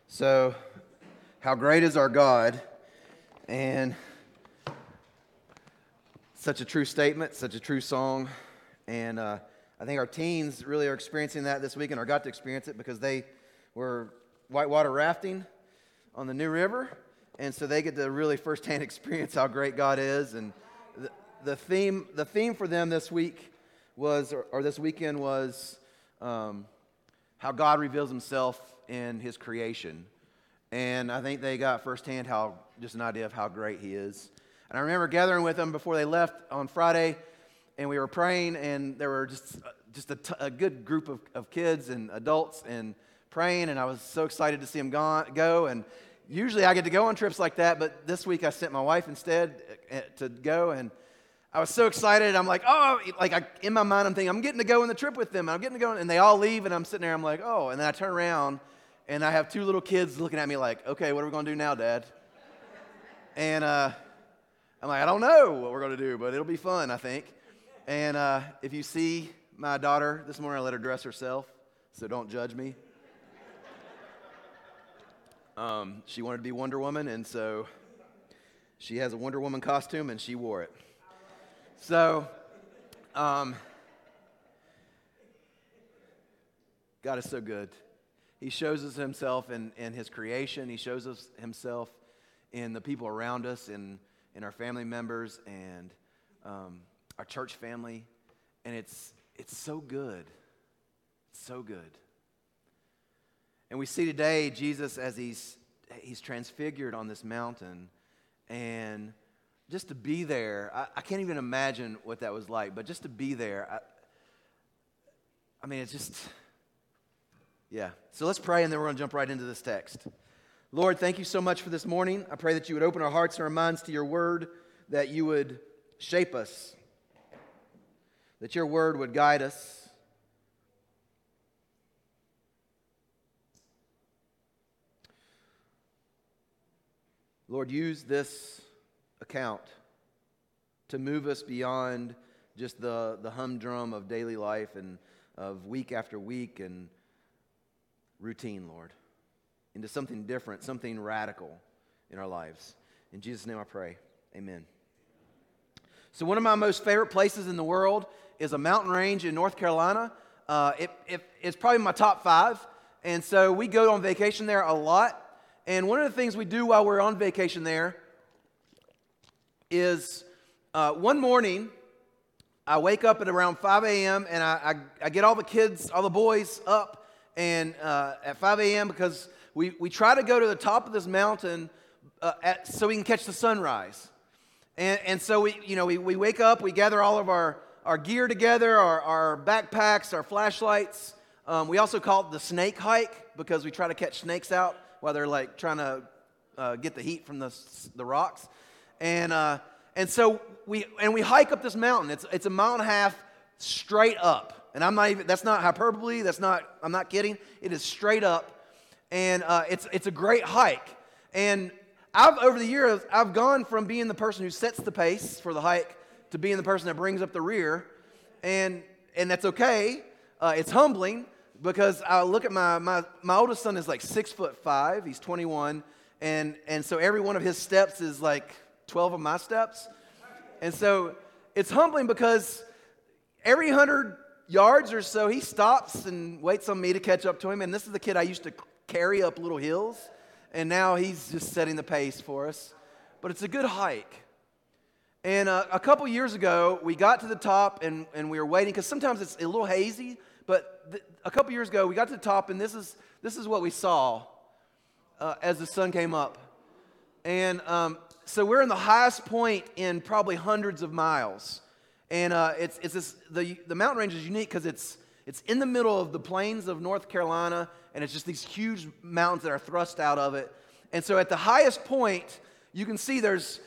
So, how great is our God? And such a true statement, such a true song. And I think our teens really are experiencing that this weekend, or got to experience it because they were whitewater rafting on the New River. And so they get to really firsthand experience how great God is. And the theme for them this week was, or this weekend was, how God reveals himself in his creation. And I think they got firsthand just an idea of how great he is. And I remember gathering with them before they left on Friday, and we were praying, and there were just a good group of kids and adults and praying, and I was so excited to see them go. And usually I get to go on trips like that, but this week I sent my wife instead to go, and I was so excited. I'm like, in my mind I'm thinking, I'm getting to go on the trip with them. I'm getting to go, and they all leave, and I'm sitting there, I'm like, oh. And then I turn around, and I have two little kids looking at me like, okay, what are we going to do now, Dad? And I'm like, I don't know what we're going to do, but it'll be fun, I think. And if you see my daughter this morning, I let her dress herself, so don't judge me. She wanted to be Wonder Woman, and so she has a Wonder Woman costume, and she wore it. So, God is so good. He shows us himself in his creation. He shows us himself in the people around us, in our family members, and our church family. And it's so good. It's so good. And we see today Jesus as he's transfigured on this mountain, and just to be there, I can't even imagine what that was like, but just to be there, I mean, it's just, yeah. So let's pray, and then we're going to jump right into this text. Lord, thank you so much for this morning. I pray that you would open our hearts and our minds to your word, that you would shape us, that your word would guide us. Lord, use this account to move us beyond just the humdrum of daily life and of week after week and routine, Lord, into something different, something radical in our lives. In Jesus' name I pray, amen. So one of my most favorite places in the world is a mountain range in North Carolina. It's probably my top 5, and so we go on vacation there a lot. And one of the things we do while we're on vacation there is one morning, I wake up at around 5 a.m. and I get all the boys up and at 5 a.m. because we try to go to the top of this mountain so we can catch the sunrise. And so we wake up, we gather all of our gear together, our backpacks, our flashlights. We also call it the snake hike because we try to catch snakes out while they're like trying to get the heat from the rocks. And so we hike up this mountain. It's a mile and a half straight up. And that's not hyperbole, I'm not kidding. It is straight up. And it's a great hike. And over the years, I've gone from being the person who sets the pace for the hike to being the person that brings up the rear. And that's okay. It's humbling because I look at my oldest son is like 6'5". He's 21. And so every one of his steps is like 12 of my steps. And so it's humbling because every 100 yards or so, he stops and waits on me to catch up to him. And this is the kid I used to carry up little hills. And now he's just setting the pace for us. But it's a good hike. And a couple years ago, we got to the top and we were waiting because sometimes it's a little hazy. But a couple years ago, we got to the top, and this is what we saw as the sun came up. And so we're in the highest point in probably hundreds of miles. And the mountain range is unique because it's in the middle of the plains of North Carolina, and it's just these huge mountains that are thrust out of it. And so at the highest point, you can see there's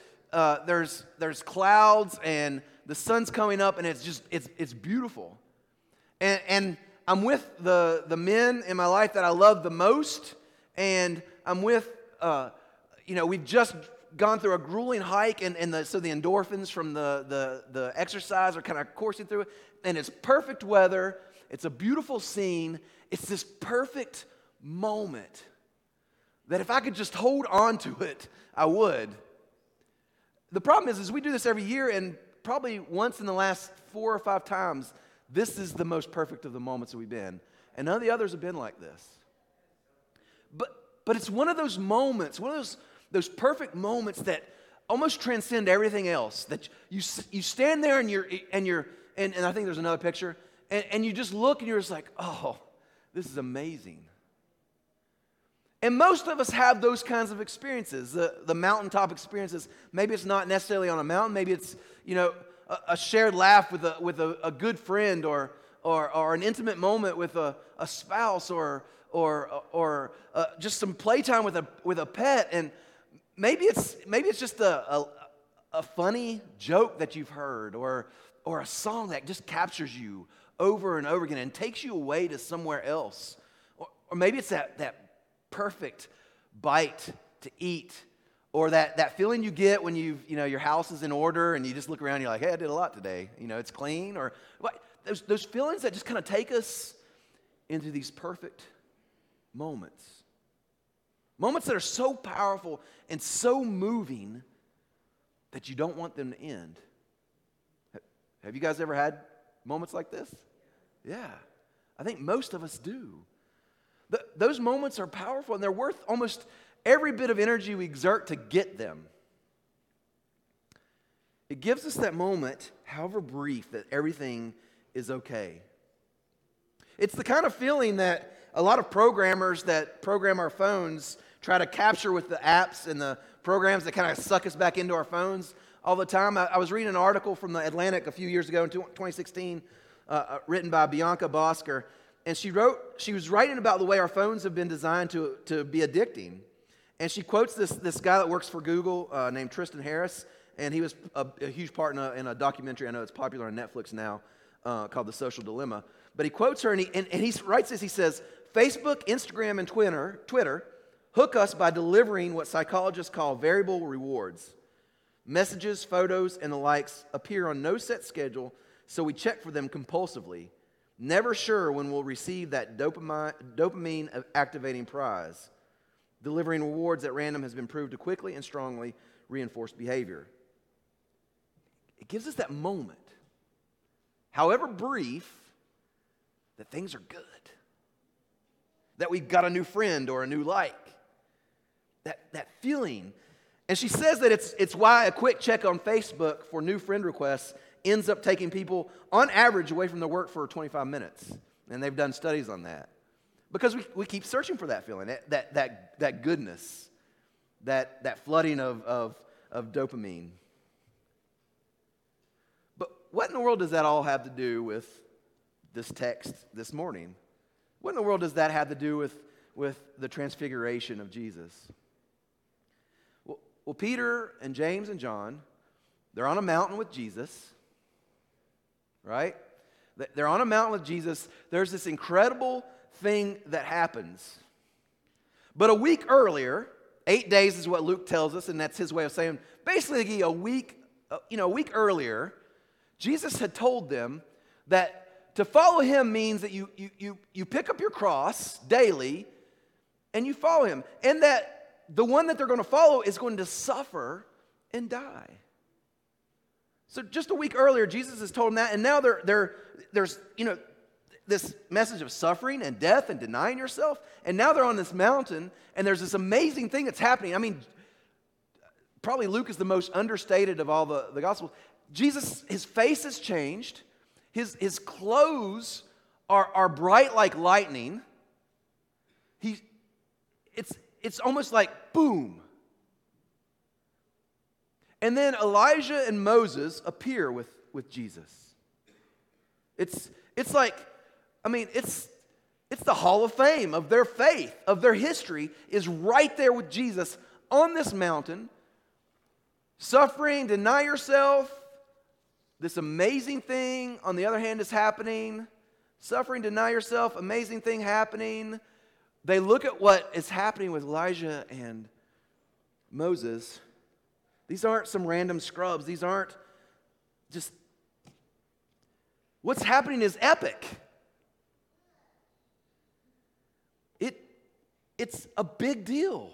clouds, and the sun's coming up, and it's beautiful. And I'm with the men in my life that I love the most, and I'm with, we've just gone through a grueling hike, so the endorphins from the exercise are kind of coursing through it, and it's perfect weather, it's a beautiful scene, it's this perfect moment that if I could just hold on to it, I would. The problem is we do this every year, and probably once in the last 4 or 5 times, this is the most perfect of the moments that we've been. And none of the others have been like this. But it's one of those moments, one of those perfect moments that almost transcend everything else. That you stand there and I think there's another picture, and you just look and you're just like, oh, this is amazing. And most of us have those kinds of experiences, the mountaintop experiences. Maybe it's not necessarily on a mountain. Maybe it's, a shared laugh with a good friend, or an intimate moment with a spouse, or just some playtime with a pet. And maybe it's just a funny joke that you've heard, or a song that just captures you over and over again and takes you away to somewhere else. Or maybe it's that perfect bite to eat, or that feeling you get when your house is in order and you just look around and you're like, hey, I did a lot today. It's clean. Or those feelings that just kind of take us into these perfect moments. Moments that are so powerful and so moving that you don't want them to end. Have you guys ever had moments like this? Yeah. I think most of us do. Those moments are powerful, and they're worth almost every bit of energy we exert to get them. It gives us that moment, however brief, that everything is okay. It's the kind of feeling that a lot of programmers that program our phones try to capture with the apps and the programs that kind of suck us back into our phones all the time. I was reading an article from the Atlantic a few years ago in 2016, written by Bianca Bosker. And she was writing about the way our phones have been designed to be addicting. And she quotes this guy that works for Google named Tristan Harris. And he was a huge part in a documentary. I know it's popular on Netflix now called The Social Dilemma. But he quotes her and he writes this. He says, Facebook, Instagram, and Twitter hook us by delivering what psychologists call variable rewards. Messages, photos, and the likes appear on no set schedule, so we check for them compulsively, never sure when we'll receive that dopamine activating prize. Delivering rewards at random has been proved to quickly and strongly reinforce behavior. It gives us that moment, however brief, that things are good. That we've got a new friend or a new like. That feeling. And she says that it's why a quick check on Facebook for new friend requests ends up taking people, on average, away from their work for 25 minutes. And they've done studies on that. Because we keep searching for that feeling, that goodness, that flooding of dopamine. But what in the world does that all have to do with this text this morning? What in the world does that have to do with the transfiguration of Jesus? Well, Peter and James and John, they're on a mountain with Jesus, right? They're on a mountain with Jesus. There's this incredible thing that happens. But a week earlier, 8 days is what Luke tells us, and that's his way of saying, basically a week earlier, Jesus had told them that to follow him means that you pick up your cross daily and you follow him. And that the one that they're going to follow is going to suffer and die. So just a week earlier, Jesus has told them that, and now there's this message of suffering and death and denying yourself, and now they're on this mountain, and there's this amazing thing that's happening. I mean, probably Luke is the most understated of all the Gospels. Jesus, his face has changed. His clothes are bright like lightning. It's almost like boom. And then Elijah and Moses appear with Jesus. It's like, I mean, it's the Hall of Fame of their faith, of their history, is right there with Jesus on this mountain, suffering, deny yourself. This amazing thing, on the other hand, is happening. Suffering, deny yourself, amazing thing happening. They look at what is happening with Elijah and Moses. These aren't some random scrubs. These aren't just... What's happening is epic. It's a big deal.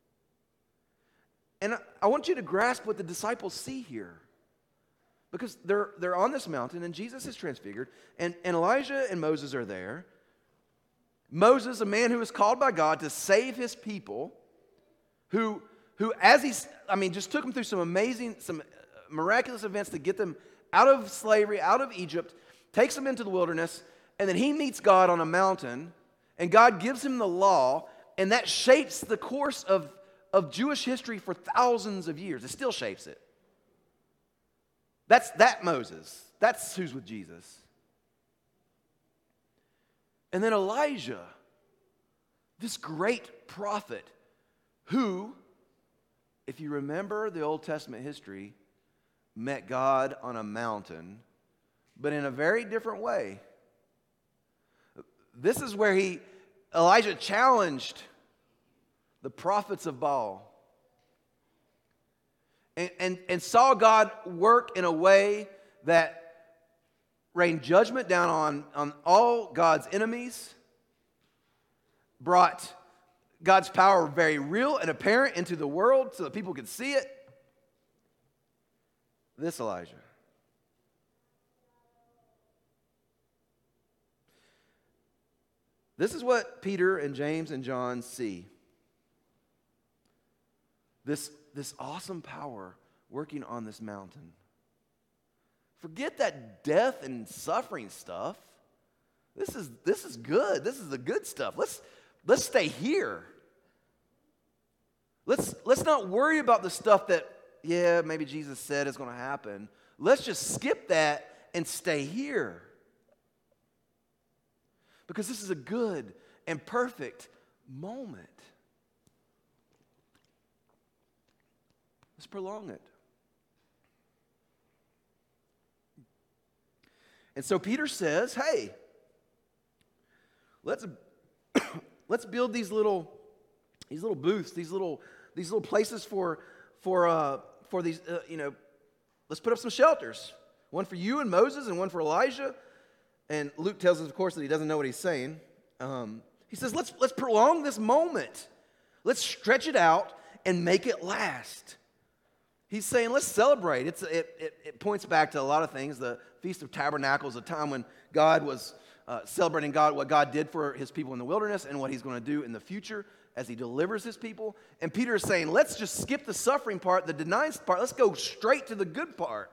And I want you to grasp what the disciples see here. Because they're on this mountain, and Jesus is transfigured, and Elijah and Moses are there. Moses, a man who was called by God to save his people, who just took them through some miraculous events to get them out of slavery, out of Egypt, takes them into the wilderness, and then he meets God on a mountain, and God gives him the law, and that shapes the course of Jewish history for thousands of years. It still shapes it. That's that Moses. That's who's with Jesus. And then Elijah, this great prophet who, if you remember the Old Testament history, met God on a mountain, but in a very different way. This is where Elijah challenged the prophets of Baal and saw God work in a way that rained judgment down on all God's enemies, brought God's power very real and apparent into the world so that people could see it. This Elijah. This is what Peter and James and John see. This awesome power working on this mountain. Forget that death and suffering stuff. This is good. This is the good stuff. Let's stay here. Let's not worry about the stuff that, maybe Jesus said is going to happen. Let's just skip that and stay here. Because this is a good and perfect moment. Let's prolong it. And so Peter says, hey, let's build these little booths, these little places for these, let's put up some shelters. One for you and Moses and one for Elijah. And Luke tells us, of course, that he doesn't know what he's saying. He says, let's prolong this moment. Let's stretch it out and make it last. He's saying, let's celebrate. It points back to a lot of things. The Feast of Tabernacles, a time when God was celebrating what God did for his people in the wilderness and what he's going to do in the future as he delivers his people. And Peter is saying, let's just skip the suffering part, the denying part. Let's go straight to the good part.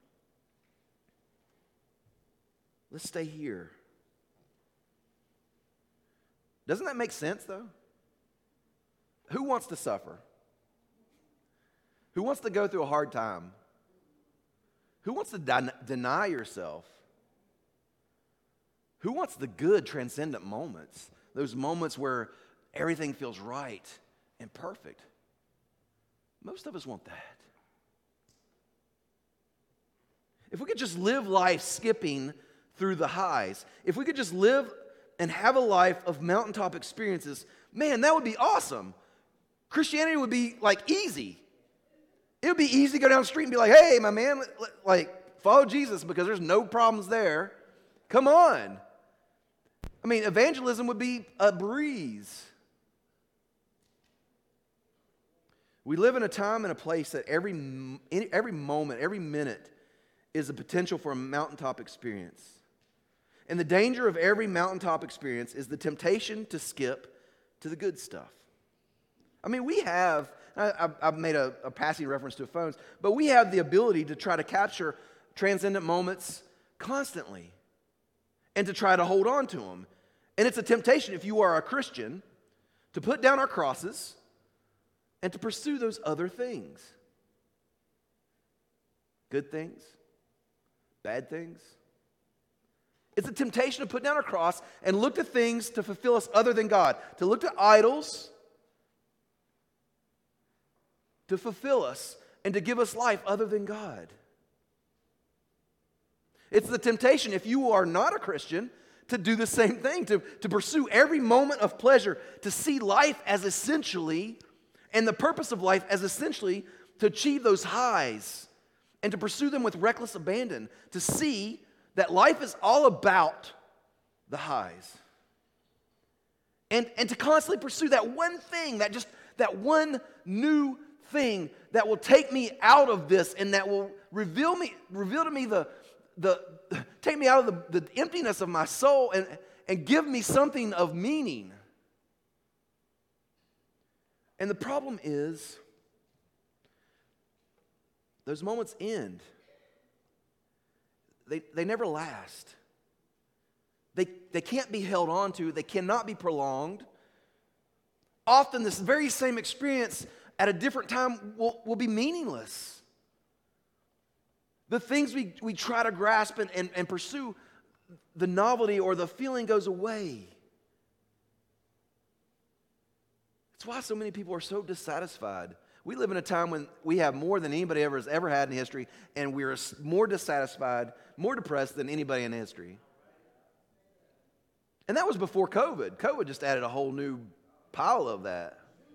Let's stay here. Doesn't that make sense, though? Who wants to suffer? Who wants to go through a hard time? Who wants to deny yourself? Who wants the good, transcendent moments? Those moments where everything feels right and perfect. Most of us want that. If we could just live life skipping through the highs, if we could just live and have a life of mountaintop experiences, man, that would be awesome. Christianity would be like easy. It would be easy to go down the street and be like, hey, my man, follow Jesus because there's no problems there. Come on. I mean, evangelism would be a breeze. We live in a time and a place that every moment, every minute is a potential for a mountaintop experience. And the danger of every mountaintop experience is the temptation to skip to the good stuff. I mean, we have, I've made a passing reference to phones, but we have the ability to try to capture transcendent moments constantly and to try to hold on to them. And it's a temptation, if you are a Christian, to put down our crosses and to pursue those other things. Good things, bad things. It's a temptation to put down our cross and look to things to fulfill us other than God, to look to idols to fulfill us and to give us life other than God. It's the temptation, if you are not a Christian, to do the same thing, to pursue every moment of pleasure, to see life as essentially, and the purpose of life as essentially to achieve those highs and to pursue them with reckless abandon, to see that life is all about the highs. And to constantly pursue that one thing, that one new thing that will take me out of this and that will reveal to me take me out of the emptiness of my soul and give me something of meaning. And the problem is, those moments end. They never last. They can't be held on to. They cannot be prolonged. Often this very same experience at a different time will be meaningless. The things we try to grasp and pursue, the novelty or the feeling goes away. That's why so many people are so dissatisfied. We live in a time when we have more than anybody has ever had in history, and we're more dissatisfied, more depressed than anybody in history. And that was before COVID. COVID just added a whole new pile of that.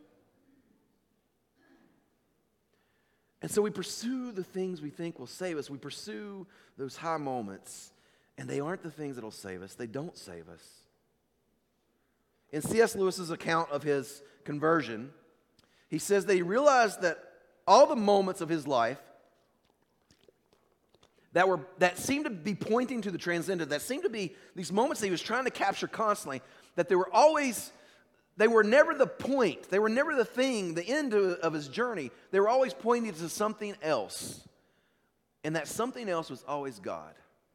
And so we pursue the things we think will save us. We pursue those high moments, and they aren't the things that will save us. They don't save us. In C.S. Lewis's account of his conversion, he says that he realized that all the moments of his life that seemed to be pointing to the transcendent, that seemed to be these moments that he was trying to capture constantly, that they were never the point, they were never the thing, the end of his journey. They were always pointing to something else. And that something else was always God.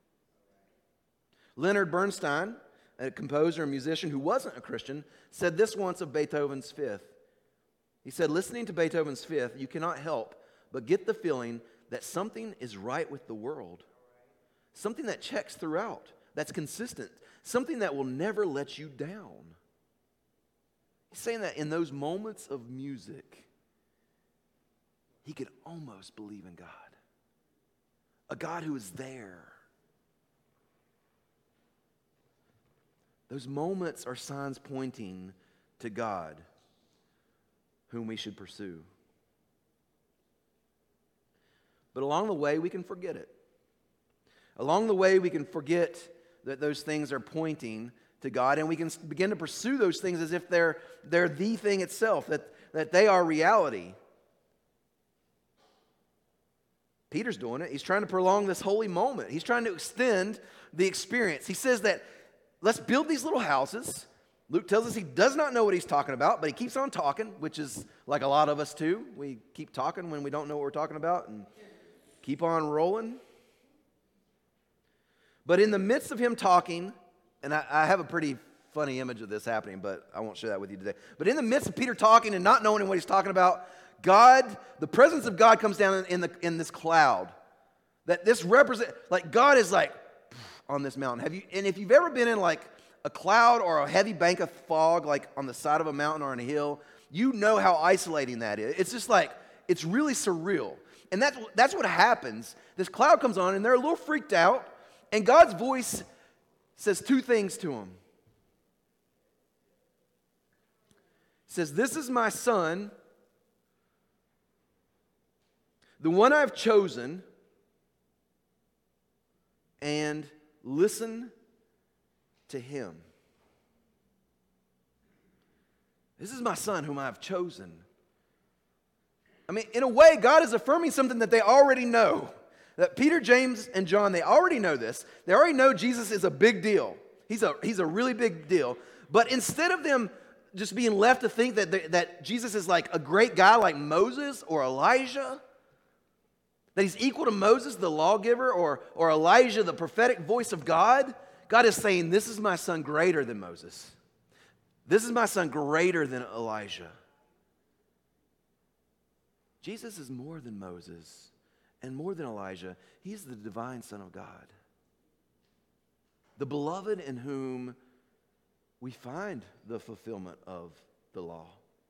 Leonard Bernstein, a composer and musician who wasn't a Christian, said this once of Beethoven's Fifth. He said, listening to Beethoven's Fifth, you cannot help but get the feeling that something is right with the world. Something that checks throughout, that's consistent. Something that will never let you down. He's saying that in those moments of music, he could almost believe in God. A God who is there. Those moments are signs pointing to God, whom we should pursue. But along the way, we can forget it. Along the way, we can forget that those things are pointing to God, and we can begin to pursue those things as if they're the thing itself, that they are reality. Peter's doing it. He's trying to prolong this holy moment. He's trying to extend the experience. He says that let's build these little houses. Luke tells us he does not know what he's talking about, but he keeps on talking, which is like a lot of us too. We keep talking when we don't know what we're talking about and keep on rolling. But in the midst of him talking, and I have a pretty funny image of this happening, but I won't share that with you today. But in the midst of Peter talking and not knowing what he's talking about, God, the presence of God comes down in this cloud. That this represents, like God is like on this mountain. If you've ever been in like a cloud or a heavy bank of fog, like on the side of a mountain or on a hill, you know how isolating that is. It's just like, it's really surreal. And that's what happens. This cloud comes on and they're a little freaked out, and God's voice says two things to them. It says, "This is my son, the one I've chosen, and listen to him." This is my son whom I have chosen. I mean, in a way, God is affirming something that they already know. That Peter, James, and John, they already know this. They already know Jesus is a big deal. He's a really big deal. But instead of them just being left to think that Jesus is like a great guy like Moses or Elijah, that he's equal to Moses, the lawgiver, or Elijah, the prophetic voice of God, God is saying, this is my son greater than Moses. This is my son greater than Elijah. Jesus is more than Moses and more than Elijah. He's the divine Son of God. The beloved in whom we find the fulfillment of the law.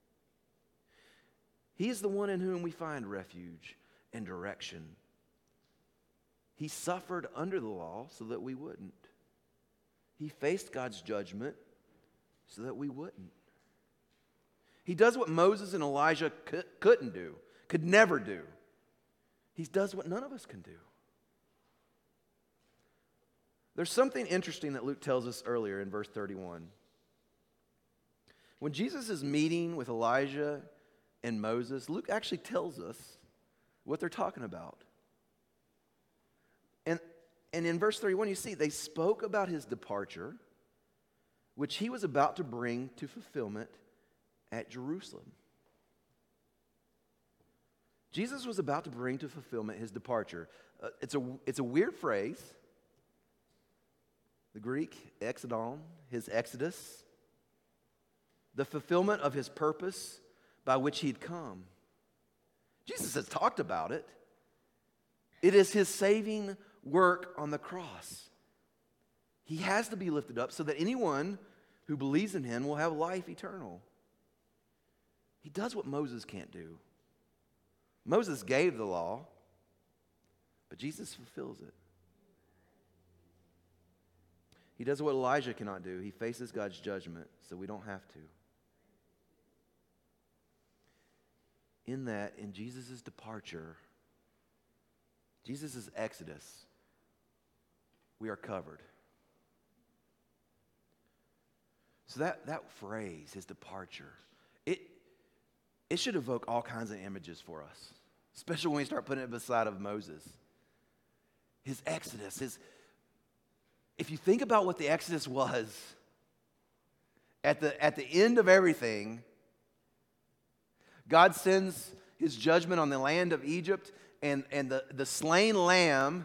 He is the one in whom we find refuge and direction. He suffered under the law so that we wouldn't. He faced God's judgment so that we wouldn't. He does what Moses and Elijah couldn't do, could never do. He does what none of us can do. There's something interesting that Luke tells us earlier in verse 31. When Jesus is meeting with Elijah and Moses, Luke actually tells us what they're talking about. And in verse 31, you see, they spoke about his departure, which he was about to bring to fulfillment at Jerusalem. Jesus was about to bring to fulfillment his departure. It's a weird phrase. The Greek, exodon, his exodus. The fulfillment of his purpose by which he'd come. Jesus has talked about it. It is his saving work on the cross. He has to be lifted up so that anyone who believes in him will have life eternal. He does what Moses can't do. Moses gave the law, but Jesus fulfills it. He does what Elijah cannot do. He faces God's judgment, so we don't have to. In Jesus' departure, Jesus' exodus, we are covered. So that phrase, his departure, it should evoke all kinds of images for us, especially when we start putting it beside of Moses. His exodus, if you think about what the exodus was, at the end of everything, God sends his judgment on the land of Egypt, and the slain lamb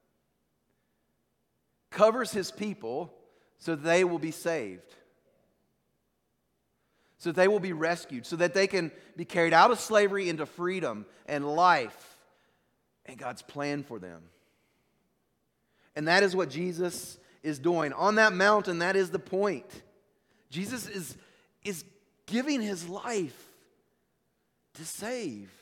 covers his people so that they will be saved. So that they will be rescued, so that they can be carried out of slavery into freedom and life and God's plan for them. And that is what Jesus is doing. On that mountain, that is the point. Jesus is giving his life to save.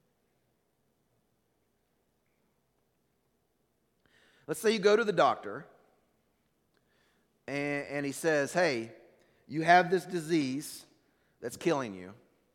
Let's say you go to the doctor and he says, hey, you have this disease that's killing you.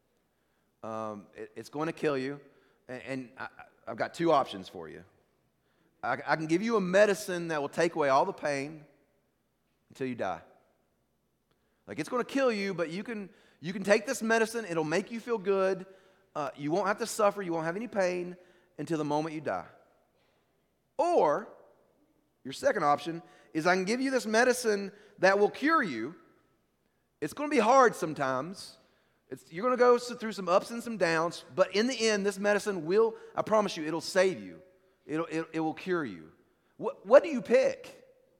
It's going to kill you. And I've got two options for you. I can give you a medicine that will take away all the pain until you die. Like, it's going to kill you, but you can take this medicine. It'll make you feel good. You won't have to suffer. You won't have any pain until the moment you die. Or, your second option is I can give you this medicine that will cure you. It's going to be hard sometimes. You're going to go through some ups and some downs, but in the end, this medicine will, I promise you, it'll save you. It will cure you. What do you pick?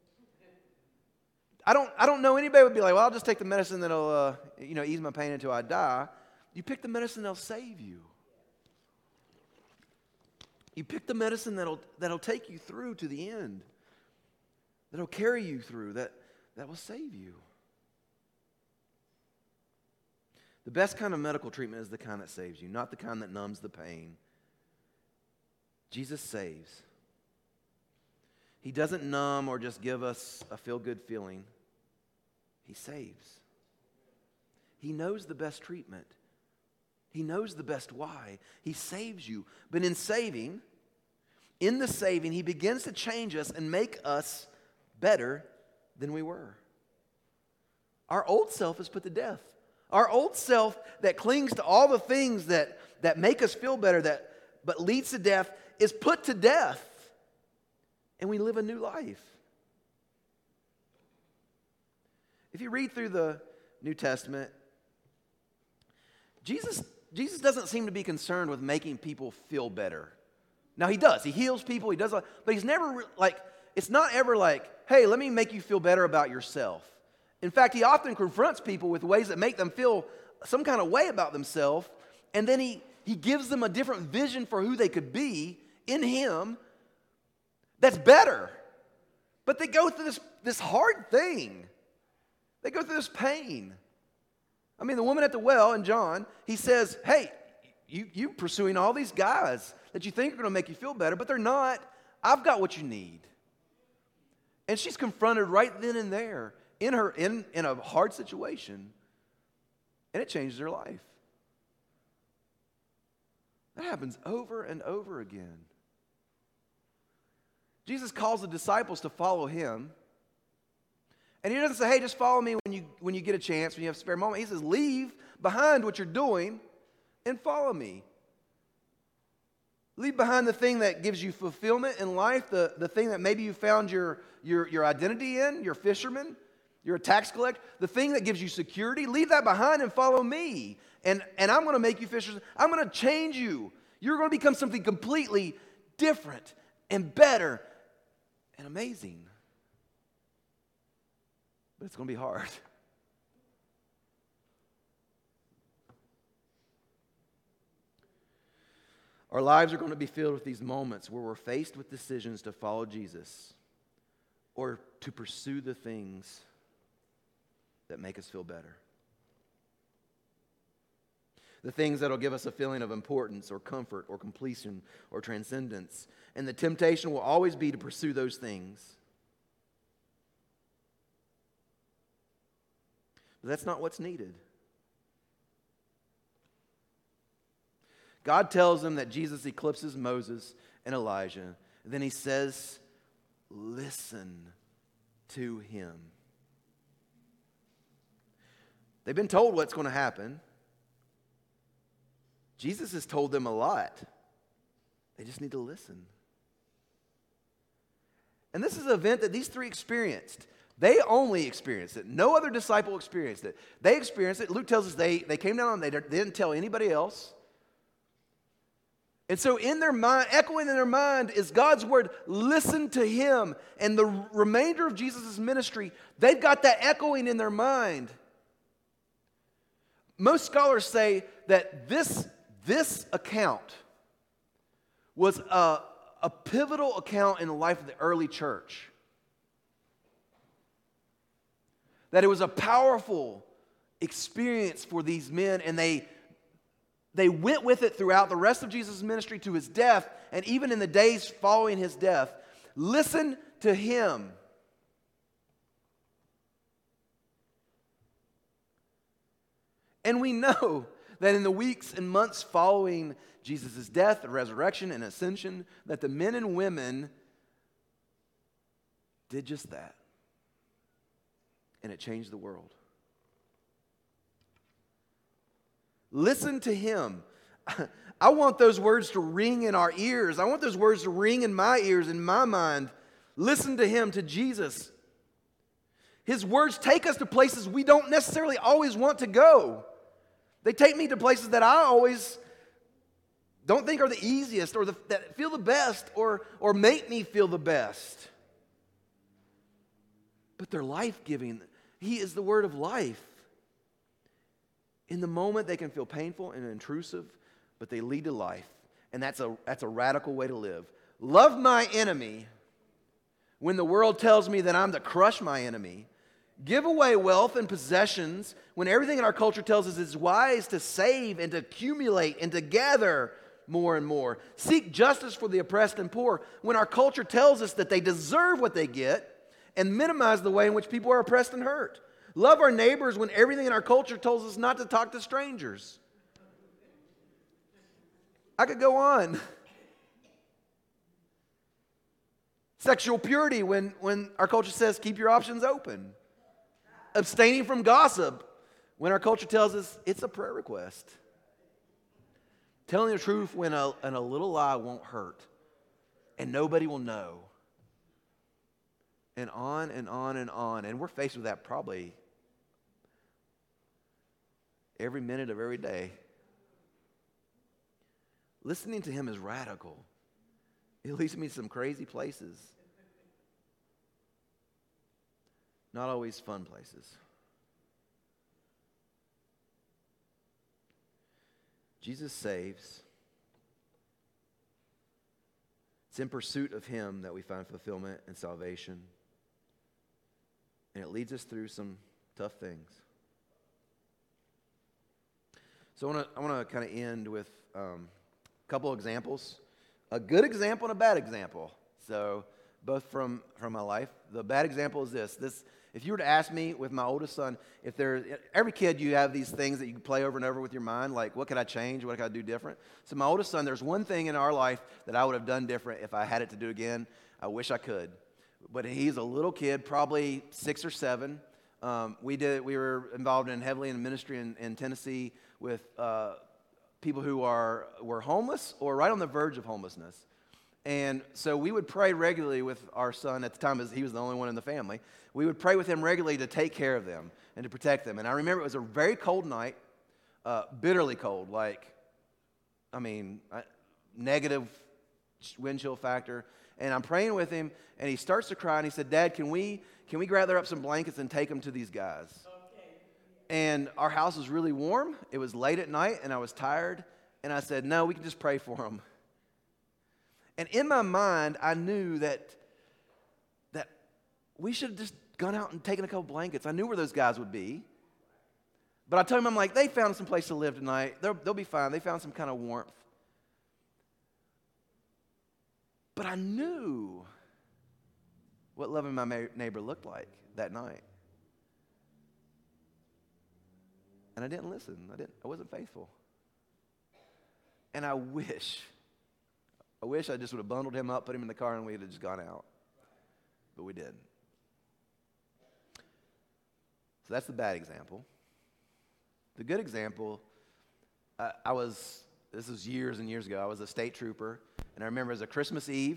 I don't know anybody would be like, well, I'll just take the medicine that'll ease my pain until I die. You pick the medicine that'll save you. You pick the medicine that'll take you through to the end. That'll carry you through, that will save you. The best kind of medical treatment is the kind that saves you, not the kind that numbs the pain. Jesus saves. He doesn't numb or just give us a feel-good feeling. He saves. He knows the best treatment. He knows the best why. He saves you. But in the saving, he begins to change us and make us better than we were. Our old self is put to death. Our old self that clings to all the things that make us feel better, but leads to death, is put to death. And we live a new life. If you read through the New Testament, Jesus doesn't seem to be concerned with making people feel better. Now, he does. He heals people. He does, but he's never it's not ever like, hey, let me make you feel better about yourself. In fact, he often confronts people with ways that make them feel some kind of way about themselves, and then he gives them a different vision for who they could be in him that's better. But they go through this hard thing. They go through this pain. I mean, the woman at the well in John, he says, hey, you pursuing all these guys that you think are going to make you feel better, but they're not. I've got what you need. And she's confronted right then and there in a hard situation, and it changes her life. That happens over and over again. Jesus calls the disciples to follow him, And he doesn't say, hey, just follow me when you get a chance, when you have a spare moment. He says, leave behind what you're doing and follow me. Leave behind the thing that gives you fulfillment in life, the thing that maybe you found your identity in. You're a fisherman, you're a tax collector. The thing that gives you security, leave that behind and follow me. And I'm going to make you fishers. I'm going to change you. You're going to become something completely different and better and amazing. But it's going to be hard. Our lives are going to be filled with these moments where we're faced with decisions to follow Jesus or to pursue the things that make us feel better. The things that will give us a feeling of importance or comfort or completion or transcendence. And the temptation will always be to pursue those things. But that's not what's needed. God tells them that Jesus eclipses Moses and Elijah. And then he says, listen to him. They've been told what's going to happen. Jesus has told them a lot. They just need to listen. And this is an event that these three experienced. They only experienced it. No other disciple experienced it. They experienced it. Luke tells us they came down and they didn't tell anybody else. And so in their mind, echoing in their mind is God's word, listen to him. And the remainder of Jesus' ministry, they've got that echoing in their mind. Most scholars say that this account was a pivotal account in the life of the early church. That it was a powerful experience for these men, and they went with it throughout the rest of Jesus' ministry to his death, and even in the days following his death. Listen to him. And we know that in the weeks and months following Jesus' death, resurrection, and ascension, that the men and women did just that. And it changed the world. Listen to him. I want those words to ring in our ears. I want those words to ring in my ears, in my mind. Listen to him, to Jesus. His words take us to places we don't necessarily always want to go. They take me to places that I always don't think are the easiest or that feel the best or make me feel the best. But they're life-giving. He is the word of life. In the moment, they can feel painful and intrusive, but they lead to life. And that's a radical way to live. Love my enemy when the world tells me that I'm to crush my enemy. Give away wealth and possessions when everything in our culture tells us it's wise to save and to accumulate and to gather more and more. Seek justice for the oppressed and poor when our culture tells us that they deserve what they get, and minimize the way in which people are oppressed and hurt. Love our neighbors when everything in our culture tells us not to talk to strangers. I could go on. Sexual purity when our culture says keep your options open. Abstaining from gossip when our culture tells us it's a prayer request. Telling the truth when a little lie won't hurt and nobody will know. And on and on and on. And we're faced with that probably every minute of every day. Listening to him is radical. It leads me to some crazy places. Not always fun places. Jesus saves. It's in pursuit of him that we find fulfillment and salvation. And it leads us through some tough things. So I want to kind of end with a couple examples. A good example and a bad example. So both from my life. The bad example is this. If you were to ask me with my oldest son, every kid you have these things that you can play over and over with your mind, like what could I change, what could I do different? So my oldest son, there's one thing in our life that I would have done different if I had it to do again. I wish I could. but he's a little kid, probably 6 or 7. We were involved heavily in ministry in Tennessee with people who were homeless or right on the verge of homelessness. And so we would pray regularly with our son at the time, as he was the only one in the family. We would pray with him regularly to take care of them and to protect them. And I remember it was a very cold night, bitterly cold, negative wind chill factor. And I'm praying with him, and he starts to cry, and he said, "Dad, can we gather up some blankets and take them to these guys?" Okay. And our house was really warm. It was late at night, and I was tired. And I said, "No, we can just pray for them." And in my mind, I knew that we should have just gone out and taken a couple blankets. I knew where those guys would be. But I told him, I'm like, they found some place to live tonight. They'll be fine. They found some kind of warmth. But I knew what loving my neighbor looked like that night. And I didn't listen. I wasn't faithful. And I wish I just would have bundled him up, put him in the car, and we would have just gone out. But we did. So that's the bad example. The good example, this was years and years ago, I was a state trooper, and I remember it was a Christmas Eve,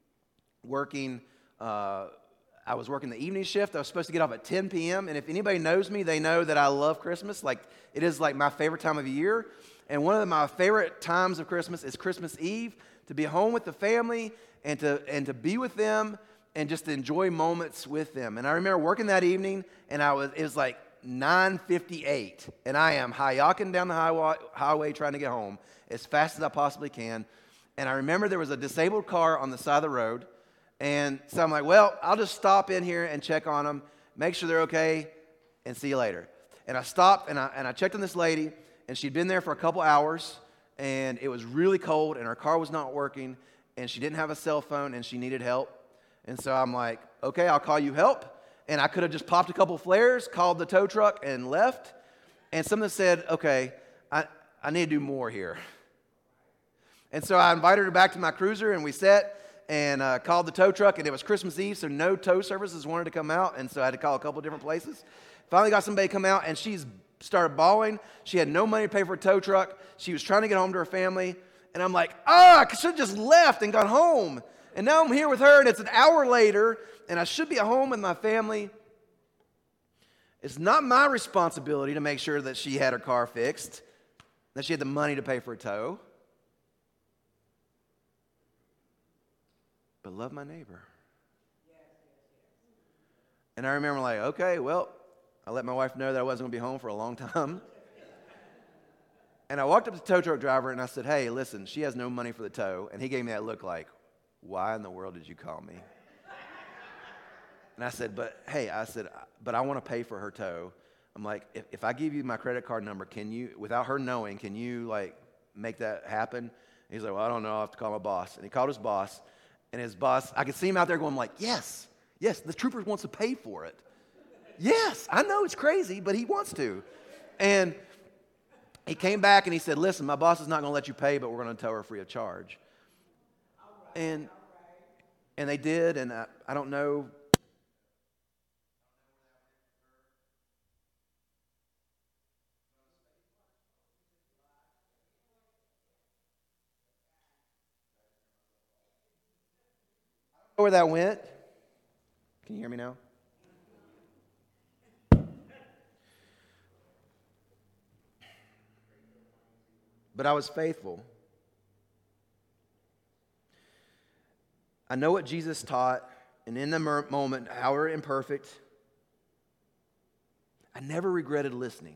I was working the evening shift. I was supposed to get off at 10 p.m., and if anybody knows me, they know that I love Christmas. It is my favorite time of the year, and one of my favorite times of Christmas is Christmas Eve, to be home with the family and to be with them and just to enjoy moments with them. And I remember working that evening, and it was 9:58, and I am hayaking down the highway trying to get home as fast as I possibly can. And I remember there was a disabled car on the side of the road, and so I'm like, well, I'll just stop in here and check on them, make sure they're okay, and see you later. And I stopped, and I checked on this lady, and she'd been there for a couple hours, and it was really cold, and her car was not working, and she didn't have a cell phone, and she needed help. And so I'm like, okay, I'll call you help. And I could have just popped a couple flares, called the tow truck, and left. And someone said, okay, I need to do more here. And so I invited her back to my cruiser, and we sat and called the tow truck. And it was Christmas Eve, so no tow services wanted to come out. And so I had to call a couple different places. Finally got somebody to come out, and she's started bawling. She had no money to pay for a tow truck. She was trying to get home to her family. And I'm like, I should have just left and gone home. And now I'm here with her, and it's an hour later, and I should be at home with my family. It's not my responsibility to make sure that she had her car fixed, that she had the money to pay for a tow. But love my neighbor. And I remember okay, well, I let my wife know that I wasn't going to be home for a long time. And I walked up to the tow truck driver, and I said, hey, listen, she has no money for the tow. And he gave me that look like, why in the world did you call me? And I said, but I want to pay for her tow. I'm like, if I give you my credit card number, can you, without her knowing, can you make that happen? And he's like, well, I don't know, I'll have to call my boss. And he called his boss, and his boss, I could see him out there going yes, the trooper wants to pay for it. Yes, I know it's crazy, but he wants to. And he came back and he said, listen, my boss is not going to let you pay, but we're going to tow her free of charge. And they did, and I don't know. Where that went. Can you hear me now? But I was faithful. I know what Jesus taught, and in the moment, however imperfect, I never regretted listening.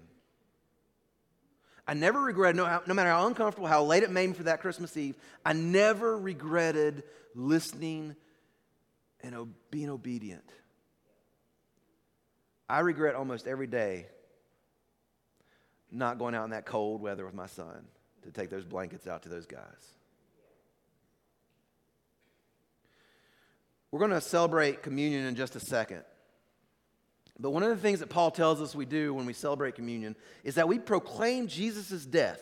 I never regretted, no matter how uncomfortable, how late it made me for that Christmas Eve, I never regretted listening and being obedient. I regret almost every day not going out in that cold weather with my son to take those blankets out to those guys. We're going to celebrate communion in just a second. But one of the things that Paul tells us we do when we celebrate communion is that we proclaim Jesus' death.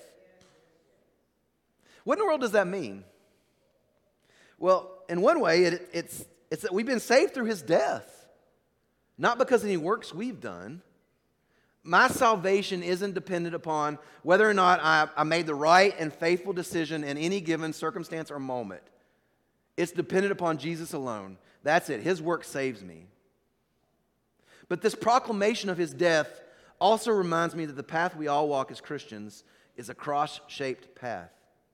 What in the world does that mean? Well, in one way, it It's that we've been saved through his death, not because of any works we've done. My salvation isn't dependent upon whether or not I made the right and faithful decision in any given circumstance or moment. It's dependent upon Jesus alone. That's it. His work saves me. But this proclamation of his death also reminds me that the path we all walk as Christians is a cross-shaped path.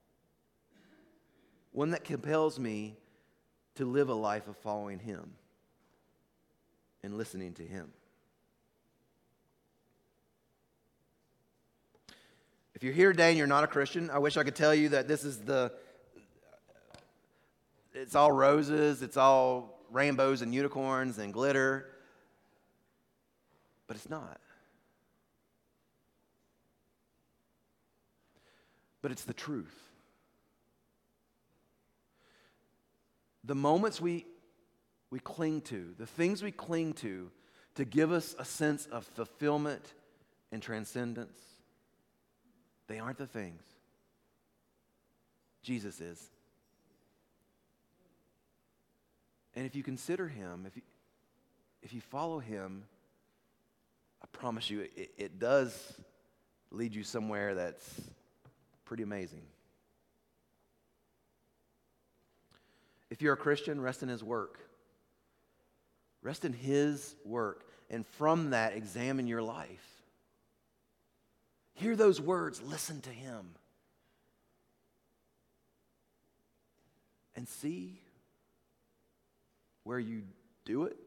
One that compels me to live a life of following him and listening to him. If you're here today and you're not a Christian, I wish I could tell you that it's all roses, it's all rainbows and unicorns and glitter, but it's not. But it's the truth. The moments we cling to, the things we cling to give us a sense of fulfillment and transcendence, they aren't the things. Jesus is. And if you consider him, if you follow him, I promise you it does lead you somewhere that's pretty amazing. If you're a Christian, rest in his work. Rest in his work. And from that, examine your life. Hear those words, listen to him. And see where you do it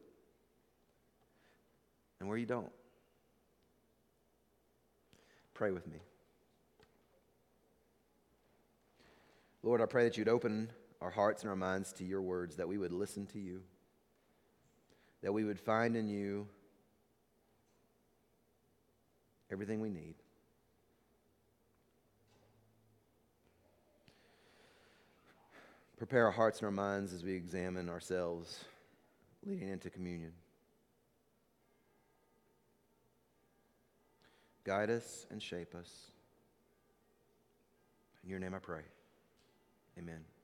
and where you don't. Pray with me. Lord, I pray that you'd open our hearts and our minds to your words, that we would listen to you, that we would find in you everything we need. Prepare our hearts and our minds as we examine ourselves leading into communion. Guide us and shape us. In your name I pray. Amen.